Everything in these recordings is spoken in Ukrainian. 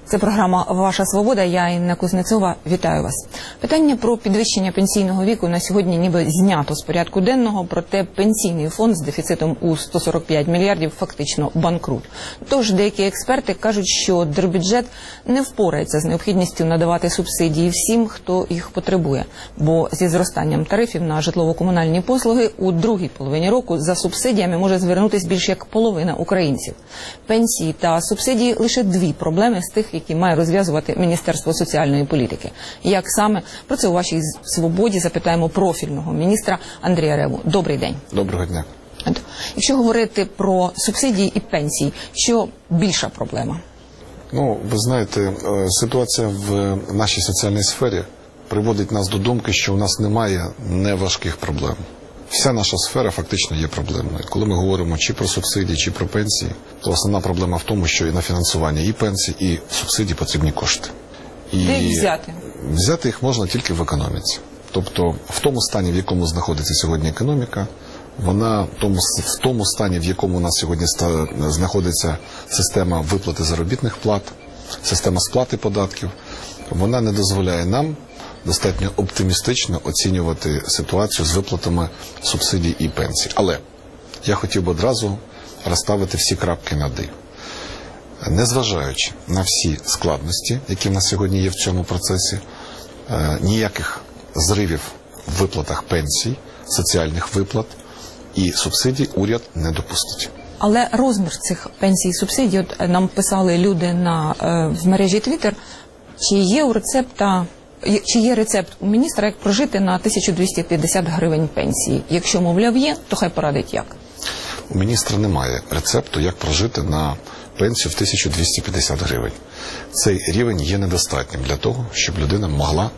Це програма «Ваша свобода». Я, Інна Кузнецова, вітаю вас. Питання про підвищення пенсійного віку на сьогодні ніби знято з порядку денного, проте пенсійний фонд з дефіцитом у 145 мільярдів фактично банкрут. Тож деякі експерти кажуть, що держбюджет не впорається з необхідністю надавати субсидії всім, хто їх потребує. Бо зі зростанням тарифів на житлово-комунальні послуги у другій половині року за субсидіями може звернутися більш як половина українців. Пенсії та субсидії – лише дві проблеми з тих, які має розв'язувати Міністерство соціальної політики. Як саме? Про це у «Вашій свободі» запитаємо профільного міністра Андрія Реву. Добрий день. Доброго дня. Якщо говорити про субсидії і пенсії, що більша проблема? Ну, ви знаєте, ситуація в нашій соціальній сфері приводить нас до думки, що у нас немає неважких проблем. Вся наша сфера фактично є проблемною. Коли ми говоримо чи про субсидії, чи про пенсії, то основна проблема в тому, що і на фінансування і пенсій, і субсидій потрібні кошти. Де їх взяти? Взяти їх можна тільки в економіці. Тобто в тому стані, в якому знаходиться сьогодні економіка, вона в тому стані, в якому у нас сьогодні знаходиться система виплати заробітних плат, система сплати податків, вона не дозволяє нам достатньо оптимістично оцінювати ситуацію з виплатами субсидій і пенсій. Але я хотів би одразу розставити всі крапки над «і». Незважаючи на всі складності, які в нас сьогодні є в цьому процесі, ніяких зривів в виплатах пенсій, соціальних виплат і субсидій уряд не допустить. Але розмір цих пенсій і субсидій, от нам писали люди в мережі Twitter, чи є рецепт у міністра, як прожити на 1250 гривень пенсії? Якщо, мовляв, є, то хай порадить як. У міністра немає рецепту, як прожити на пенсію в 1250 гривень. Цей рівень є недостатнім для того, щоб людина могла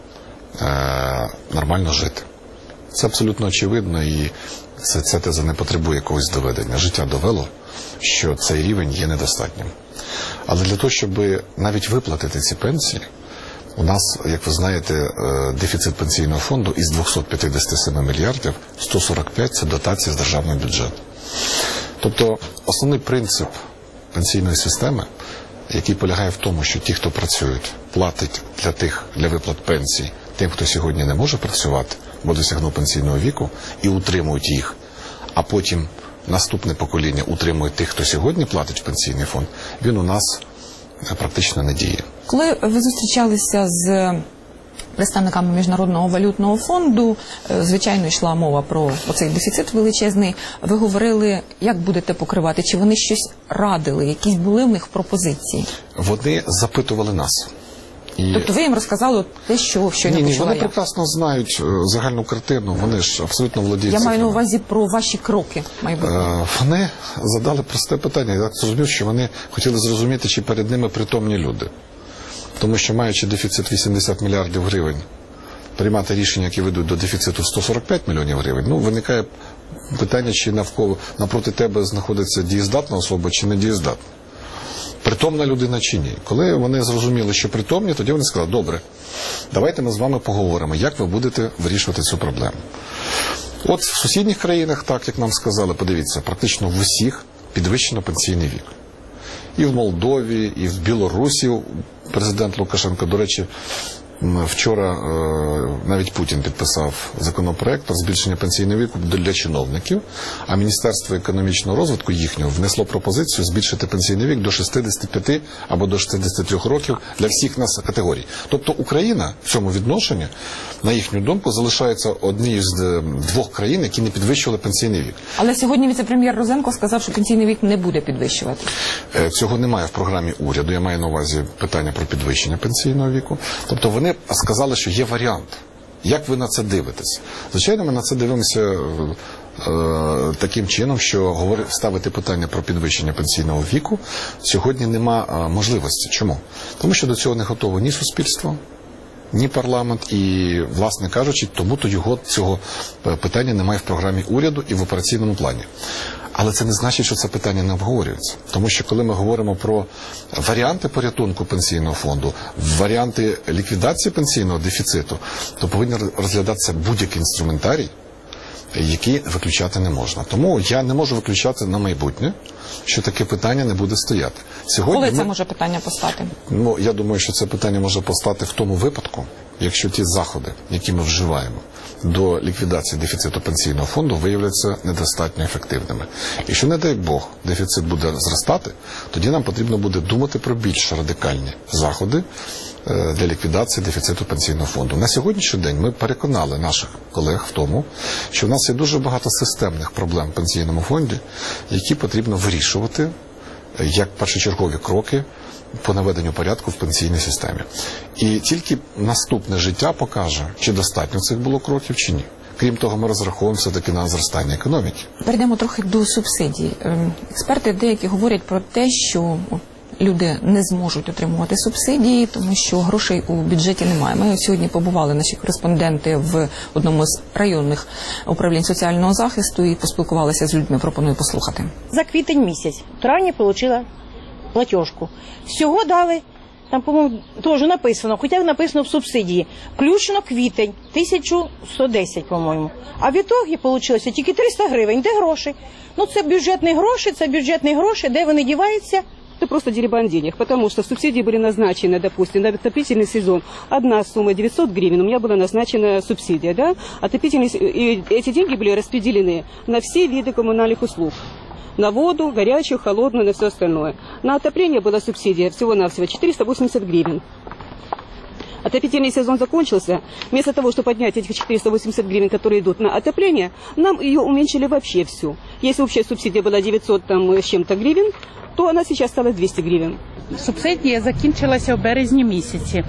нормально жити. Це абсолютно очевидно, і ця теза не потребує якогось доведення. Життя довело, що цей рівень є недостатнім. Але для того, щоб навіть виплатити ці пенсії, у нас, як ви знаєте, дефіцит пенсійного фонду із 257 мільярдів, 145 – це дотації з державного бюджету. Тобто основний принцип пенсійної системи, який полягає в тому, що ті, хто працюють, платять для виплат пенсій тим, хто сьогодні не може працювати, бо досягнув пенсійного віку, і утримують їх, а потім наступне покоління утримує тих, хто сьогодні платить в пенсійний фонд, він у нас практично не діє. Коли ви зустрічалися з представниками Міжнародного валютного фонду, звичайно, йшла мова про оцей дефіцит величезний, ви говорили, як будете покривати, чи вони щось радили, якісь були в них пропозиції? Вони запитували нас. Тобто ви їм розказали те, що не почула я? Ні, вони прекрасно знають загальну картину, вони ж абсолютно володіють цифрами. Я маю на увазі про ваші кроки майбутнє. Вони задали просте питання. Я зрозумів, що вони хотіли зрозуміти, чи перед ними притомні люди. Тому що, маючи дефіцит 80 мільярдів гривень, приймати рішення, які ведуть до дефіциту 145 мільйонів гривень, виникає питання, чи напроти тебе знаходиться дієздатна особа, чи не дієздатна. Притомна людина чи ні. Коли вони зрозуміли, що притомні, тоді вони сказали, добре, давайте ми з вами поговоримо, як ви будете вирішувати цю проблему. От в сусідніх країнах, так як нам сказали, подивіться, практично в усіх підвищено пенсійний вік. І в Молдові, і в Білорусі президент Лукашенко, до речі, вчора навіть Путін підписав законопроект про збільшення пенсійного віку для чиновників, а Міністерство економічного розвитку їхнього внесло пропозицію збільшити пенсійний вік до 65 або до 63 років для всіх нас категорій. Тобто Україна в цьому відношенні, на їхню думку, залишається однією з двох країн, які не підвищували пенсійний вік. Але сьогодні віце-прем'єр Розенко сказав, що пенсійний вік не буде підвищувати. Цього немає в програмі уряду, я маю на увазі питання про підвищення пенсійного віку. Тобто вони сказали, що є варіант. Як ви на це дивитесь? Звичайно, ми на це дивимося таким чином, що ставити питання про підвищення пенсійного віку сьогодні нема можливості. Чому? Тому що до цього не готово ні суспільство, ні парламент і, власне кажучи, тому-то цього питання немає в програмі уряду і в операційному плані. Але це не значить, що це питання не обговорюється. Тому що коли ми говоримо про варіанти порятунку пенсійного фонду, варіанти ліквідації пенсійного дефіциту, то повинен розглядатися будь-який інструментарій, які виключати не можна. Тому я не можу виключати на майбутнє, що таке питання не буде стояти. Сьогодні Коли це може питання постати? Я думаю, що це питання може постати в тому випадку, якщо ті заходи, які ми вживаємо до ліквідації дефіциту пенсійного фонду, виявляться недостатньо ефективними. Якщо, не дай Бог, дефіцит буде зростати, тоді нам потрібно буде думати про більш радикальні заходи для ліквідації дефіциту пенсійного фонду. На сьогоднішній день ми переконали наших колег в тому, що в нас є дуже багато системних проблем в пенсійному фонді, які потрібно вирішувати як першочергові кроки по наведенню порядку в пенсійній системі. І тільки наступне життя покаже, чи достатньо цих було кроків, чи ні. Крім того, ми розраховуємо все-таки на зростання економіки. Перейдемо трохи до субсидій. Експерти деякі говорять про те, що люди не зможуть отримувати субсидії, тому що грошей у бюджеті немає. Ми сьогодні побували, наші кореспонденти, в одному з районних управлінь соціального захисту і поспілкувалися з людьми. Пропоную послухати. За квітень місяць, в травні отримала платіжку. Всього дали, там, по-моєму, теж написано, хоча написано в субсидії, включно квітень, 1110, по-моєму. А в ітогі вийшло тільки 300 гривень. Де гроші? Це бюджетні гроші, де вони діваються? Это просто дерибан денег, потому что субсидии были назначены, допустим, на отопительный сезон. Одна сумма 900 гривен, у меня была назначена субсидия, да? И эти деньги были распределены на все виды коммунальных услуг. На воду, горячую, холодную, на все остальное. На отопление была субсидия всего-навсего 480 гривен. Отопительный сезон закончился. Вместо того, чтобы поднять этих 480 гривен, которые идут на отопление, нам ее уменьшили вообще всю. Если общая субсидия была 900 с чем-то гривен, то вона зараз стала 200 гривень. Субсидія закінчилася в березні місяці.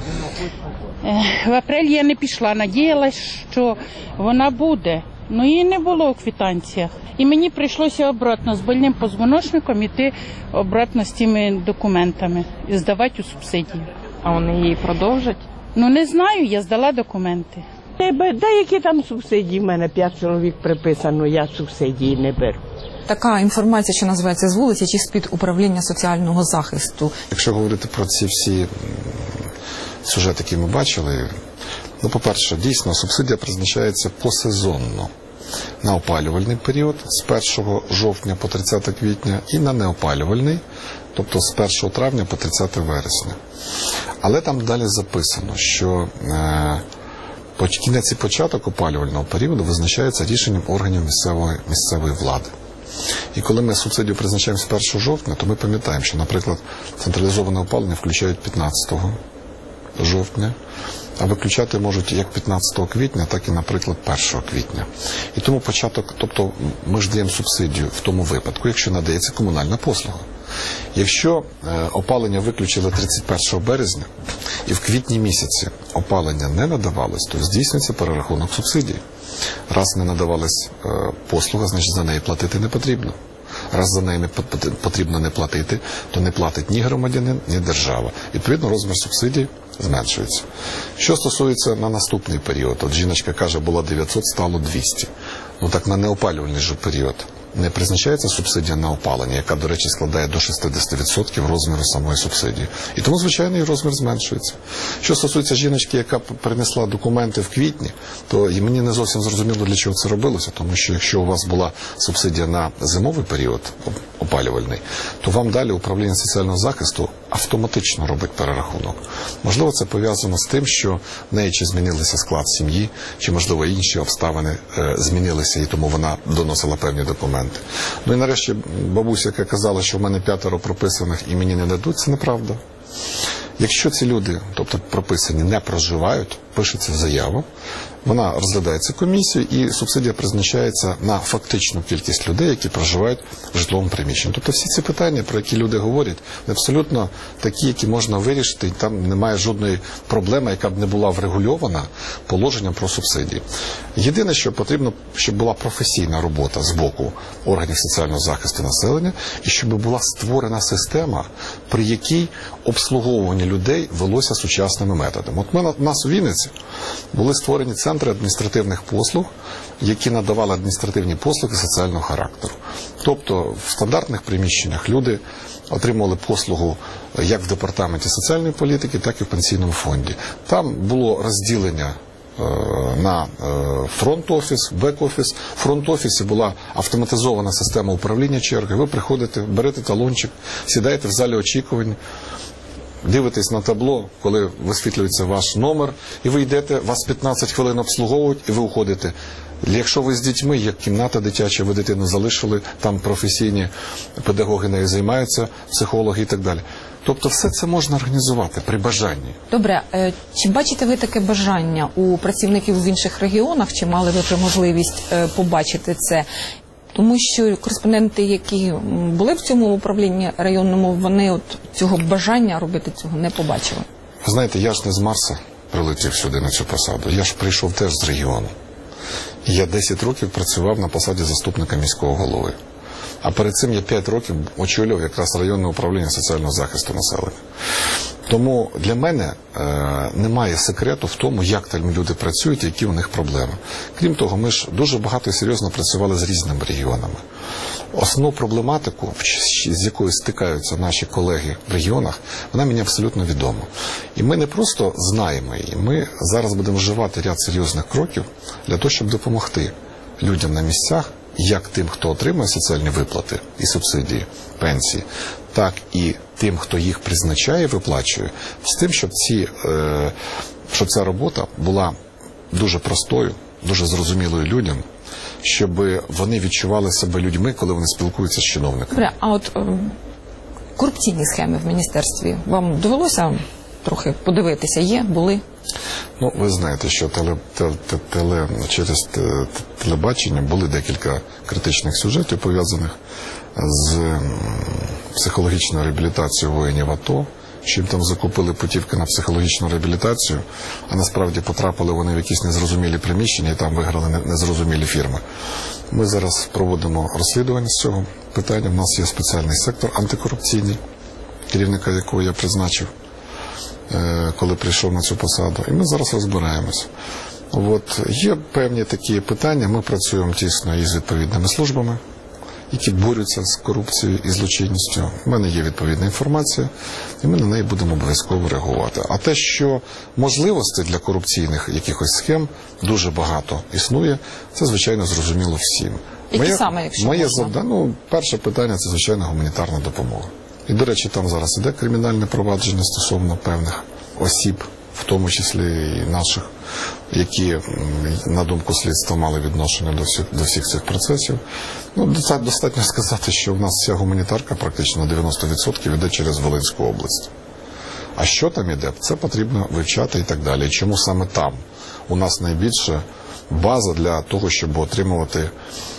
В апрелі я не пішла, надіялась, що вона буде. Її не було у квитанціях. І мені прийшлося обратно з больним позвоночником йти обратно з тими документами і здавати у субсидію. А вони її продовжать? Не знаю, я здала документи. Які там субсидії? В мене 5 чоловік приписано, я субсидії не беру. Така інформація, що називається з вулиці, чи з-під управління соціального захисту. Якщо говорити про ці всі сюжети, які ми бачили, по-перше, дійсно, субсидія призначається посезонно на опалювальний період з 1 жовтня по 30 квітня і на неопалювальний, тобто з 1 травня по 30 вересня. Але там далі записано, що кінець і початок опалювального періоду визначається рішенням органів місцевої влади. І коли ми субсидію призначаємо з 1 жовтня, то ми пам'ятаємо, що, наприклад, централізоване опалення включають 15 жовтня, а виключати можуть як 15 квітня, так і, наприклад, 1 квітня. І тому тобто ми ж даємо субсидію в тому випадку, якщо надається комунальна послуга. Якщо опалення виключили 31 березня і в квітні місяці опалення не надавалось, то здійснюється перерахунок субсидій. Раз не надавалась послуга, значить за неї платити не потрібно. Раз за неї не потрібно не платити, то не платить ні громадянин, ні держава. Відповідно, розмір субсидій зменшується. Що стосується на наступний період, от жіночка каже, було 900, стало 200. Так на неопалювальний же період не призначається субсидія на опалення, яка, до речі, складає до 60% розміру самої субсидії. І тому, звичайно, і розмір зменшується. Що стосується жіночки, яка принесла документи в квітні, то і мені не зовсім зрозуміло, для чого це робилося, тому що якщо у вас була субсидія на зимовий період опалювальний, то вам далі управління соціального захисту автоматично робить перерахунок. Можливо, це пов'язано з тим, що в неї чи змінився склад сім'ї, чи, можливо, інші обставини змінилися, і тому вона доносила певні документи. І нарешті бабуся, яка казала, що в мене 5 прописаних і мені не дадуть, це неправда. Якщо ці люди, тобто прописані, не проживають, пишеться заява, вона розглядається комісією і субсидія призначається на фактичну кількість людей, які проживають в житловому приміщенні. Тобто всі ці питання, про які люди говорять, абсолютно такі, які можна вирішити, і там немає жодної проблеми, яка б не була врегульована положенням про субсидії. Єдине, що потрібно, щоб була професійна робота з боку органів соціального захисту населення, і щоб була створена система, при якій обслуговування людей велося сучасними методами. От у нас у Вінниці були створені центри адміністративних послуг, які надавали адміністративні послуги соціального характеру. Тобто в стандартних приміщеннях люди отримували послугу як в департаменті соціальної політики, так і в пенсійному фонді. Там було розділення на фронт-офіс, бек-офіс. В фронт-офісі була автоматизована система управління черги. Ви приходите, берете талончик, сідаєте в залі очікувань, дивитесь на табло, коли висвітлюється ваш номер, і ви йдете, вас 15 хвилин обслуговують, і ви уходите. Якщо ви з дітьми, є кімната дитяча, ви дитину залишили, там професійні педагоги нею займаються, психологи і так далі. Тобто все це можна організувати при бажанні. Добре, чи бачите ви таке бажання у працівників в інших регіонах, чи мали ви вже можливість побачити це? Тому що кореспонденти, які були в цьому управлінні районному, вони от цього бажання робити цього не побачили. Ви знаєте, я ж не з Марса прилетів сюди на цю посаду, я ж прийшов теж з регіону. Я 10 років працював на посаді заступника міського голови. А перед цим я 5 років очолював якраз районне управління соціального захисту населення. Тому для мене немає секрету в тому, як там люди працюють і які у них проблеми. Крім того, ми ж дуже багато і серйозно працювали з різними регіонами. Основну проблематику, з якою стикаються наші колеги в регіонах, вона мені абсолютно відома. І ми не просто знаємо її, ми зараз будемо вживати ряд серйозних кроків для того, щоб допомогти людям на місцях, як тим, хто отримує соціальні виплати і субсидії, пенсії, так і тим, хто їх призначає, виплачує, з тим, щоб ця робота була дуже простою, дуже зрозумілою людям, щоб вони відчували себе людьми, коли вони спілкуються з чиновниками. Добре, а от корупційні схеми в міністерстві вам довелося трохи подивитися? Є? Були? Ну, ви знаєте, що через телебачення були декілька критичних сюжетів, пов'язаних з психологічною реабілітацією воїнів АТО, що їм там закупили путівки на психологічну реабілітацію, а насправді потрапили вони в якісь незрозумілі приміщення і там виграли незрозумілі фірми. Ми зараз проводимо розслідування з цього питання. У нас є спеціальний сектор антикорупційний, керівника якого я призначив, коли прийшов на цю посаду. І ми зараз розбираємось. От, є певні такі питання, ми працюємо тісно із відповідними службами, які борються з корупцією і злочинністю. У мене є відповідна інформація, і ми на неї будемо обов'язково реагувати. А те, що можливостей для корупційних якихось схем дуже багато існує, це, звичайно, зрозуміло всім. Які саме, якщо моє можна? завдання, перше питання – це, звичайно, гуманітарна допомога. І, до речі, там зараз іде кримінальне провадження стосовно певних осіб, в тому числі і наших, які, на думку слідства, мали відношення до всіх цих процесів. Ну, достатньо сказати, що в нас вся гуманітарка практично на 90% йде через Волинську область. А що там іде, це потрібно вивчати і так далі. І чому саме там у нас найбільша база для того, щоб отримати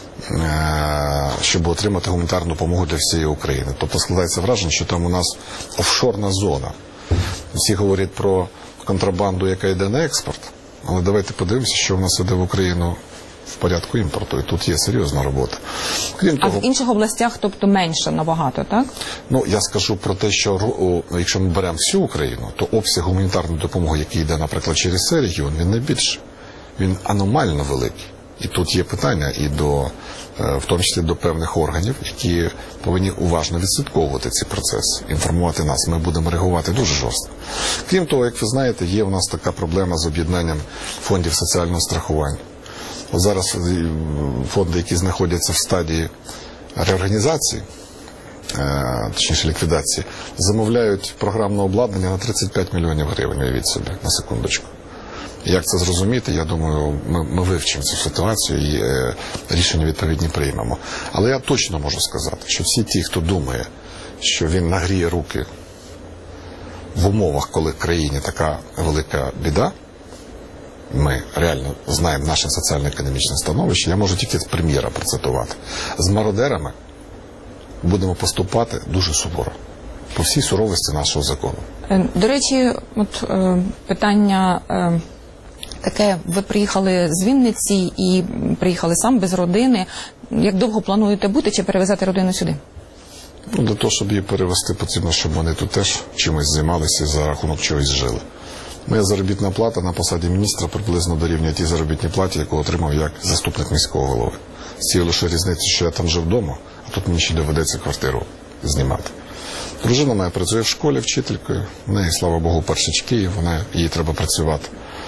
гуманітарну допомогу для всієї України. Тобто складається враження, що там у нас офшорна зона. Всі говорять про контрабанду, яка йде на експорт, але давайте подивимося, що в нас йде в Україну в порядку імпорту, і тут є серйозна робота. Крім того, в інших областях, тобто менше набагато, так? Ну, я скажу про те, що якщо ми беремо всю Україну, то обсяг гуманітарної допомоги, який йде, наприклад, через цей регіон, він найбільший. Він аномально великий. І тут є питання і в тому числі до певних органів, які повинні уважно відслідковувати ці процеси, інформувати нас. Ми будемо реагувати дуже жорстко. Крім того, як ви знаєте, є у нас така проблема з об'єднанням фондів соціального страхування. От зараз фонди, які знаходяться в стадії реорганізації, точніше ліквідації, замовляють програмне обладнання на 35 мільйонів гривень, уявіть собі, на секундочку. Як це зрозуміти, я думаю, ми вивчимо цю ситуацію і рішення відповідні приймемо. Але я точно можу сказати, що всі ті, хто думає, що він нагріє руки в умовах, коли в країні така велика біда, ми реально знаємо наше соціально-економічне становище, я можу тільки з прем'єра процитувати. З мародерами будемо поступати дуже суворо, по всій суровості нашого закону. До речі, от питання таке, ви приїхали з Вінниці і приїхали сам без родини. Як довго плануєте бути чи перевезати родину сюди? Ну, для того, щоб її перевезти, потрібно, щоб вони тут теж чимось займалися і за рахунок чогось жили. Моя заробітна плата на посаді міністра приблизно дорівнює тій заробітній платі, яку отримав як заступник міського голови. З цією лише різницею, що я там жив вдома, а тут мені ще доведеться квартиру знімати. Дружина моя працює в школі вчителькою, в неї, слава Богу, першачки, їй треба працювати.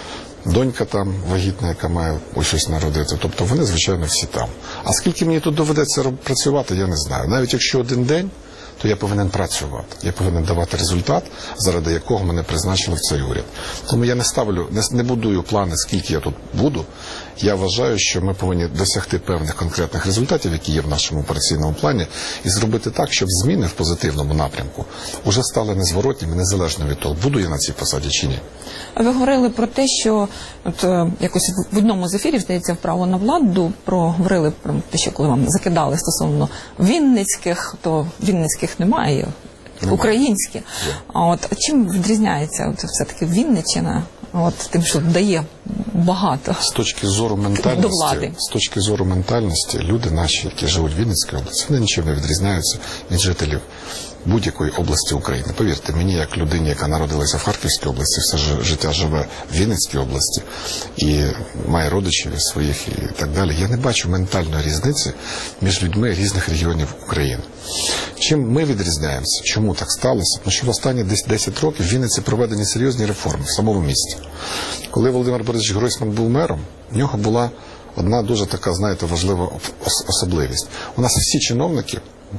донька там вагітна, яка має ось щось народити. Тобто вони, звичайно, всі там. А скільки мені тут доведеться працювати, я не знаю. Навіть якщо один день, то я повинен працювати. Я повинен давати результат, заради якого мене призначили в цей уряд. Тому я не будую плани, скільки я тут буду. Я вважаю, що ми повинні досягти певних конкретних результатів, які є в нашому операційному плані, і зробити так, щоб зміни в позитивному напрямку вже стали незворотніми, незалежно від того, буду я на цій посаді чи ні. Ви говорили про те, що якось в одному з ефірів, здається, в «Право на владу» говорили про те, що коли вам закидали стосовно вінницьких, то вінницьких немає, українські. А чим відрізняється все-таки Вінниччина тим, що дає багато з точки зору ментальності, люди наші, які живуть в Вінницькій області, вони нічим не відрізняються від жителів будь-якої області України. Повірте, мені, як людині, яка народилася в Харківській області, все життя живе в Вінницькій області і має родичів своїх і так далі, я не бачу ментальної різниці між людьми різних регіонів України. Чим ми відрізняємося? Чому так сталося? Тому що в останні 10 років в Вінниці проведені серйозні реформи в самому місті. Коли Володимир Борисович Гройсман був мером, в нього була одна дуже така, знаєте, важлива особливість. У нас всі чиновники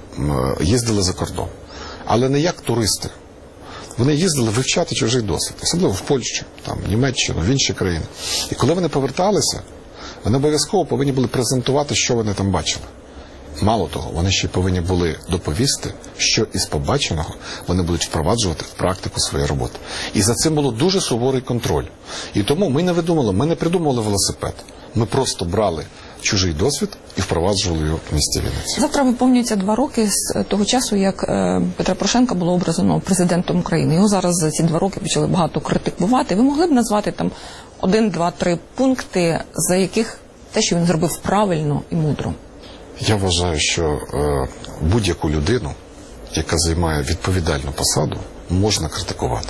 їздили за кордон, але не як туристи. Вони їздили вивчати чужий досвід, особливо в Польщу, в Німеччину, в інші країни. І коли вони поверталися, вони обов'язково повинні були презентувати, що вони там бачили. Мало того, вони ще повинні були доповісти, що із побаченого вони будуть впроваджувати в практику своєї роботи. І за цим було дуже суворий контроль. І тому ми не придумували велосипед. Ми просто брали чужий досвід і впроваджували його в місті Вінниці. Завтра виповнюється 2 роки з того часу, як Петра Порошенка було обрано президентом України. Його зараз за ці 2 роки почали багато критикувати. Ви могли б назвати там 1, 2, 3 пункти, за яких те, що він зробив правильно і мудро? Я вважаю, що будь-яку людину, яка займає відповідальну посаду, можна критикувати.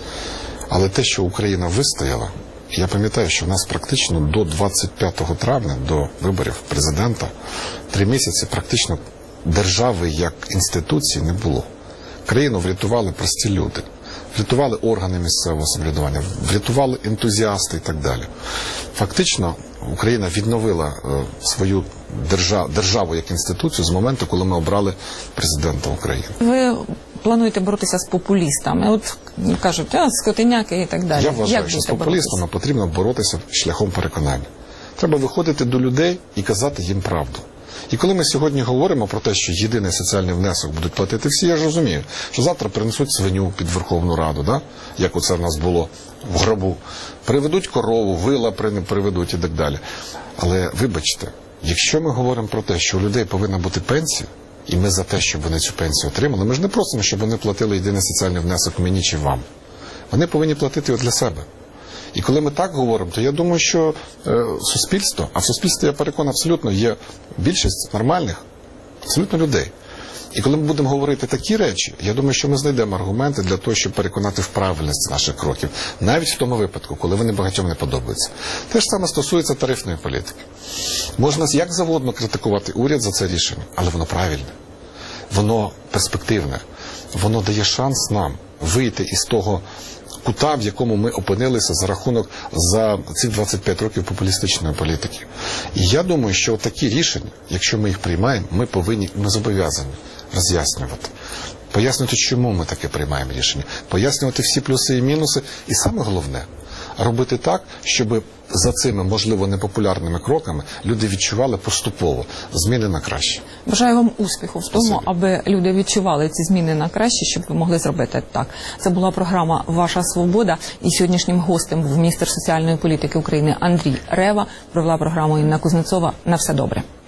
Але те, що Україна вистояла, я пам'ятаю, що в нас практично до 25 травня, до виборів президента, 3 місяці практично держави як інституції не було. Країну врятували прості люди, врятували органи місцевого самоврядування, врятували ентузіасти і так далі. Фактично, Україна відновила свою державу як інституцію з моменту, коли ми обрали президента України. Ви плануєте боротися з популістами? Кажуть, скотиняки і так далі. Я вважаю, що з популістами потрібно боротися шляхом переконання. Треба виходити до людей і казати їм правду. І коли ми сьогодні говоримо про те, що єдиний соціальний внесок будуть платити всі, я ж розумію, що завтра принесуть свиню під Верховну Раду, як оце в нас було в гробу. Приведуть корову, вила приведуть і так далі. Але вибачте, якщо ми говоримо про те, що у людей повинна бути пенсія, і ми за те, щоб вони цю пенсію отримали, ми ж не просимо, щоб вони платили єдиний соціальний внесок мені чи вам. Вони повинні платити його для себе. І коли ми так говоримо, то я думаю, що суспільство, а в суспільстві, я переконаний, абсолютно є більшість нормальних, абсолютно людей. І коли ми будемо говорити такі речі, я думаю, що ми знайдемо аргументи для того, щоб переконати в правильність наших кроків. Навіть в тому випадку, коли вони багатьом не подобаються. Те ж саме стосується тарифної політики. Можна як завгодно критикувати уряд за це рішення, але воно правильне, воно перспективне, воно дає шанс нам вийти із того кута, в якому ми опинилися за ці 25 років популістичної політики. І я думаю, що такі рішення, якщо ми їх приймаємо, ми зобов'язані роз'яснювати. Пояснювати, чому ми таке приймаємо рішення. Пояснювати всі плюси і мінуси. І саме головне – робити так, щоб за цими, можливо, непопулярними кроками люди відчували поступово зміни на краще. Бажаю вам успіху в тому, аби люди відчували ці зміни на краще, щоб ви могли зробити так. Це була програма «Ваша свобода». І сьогоднішнім гостем був міністр соціальної політики України Андрій Рева. Провела програму Інна Кузнецова. На все добре.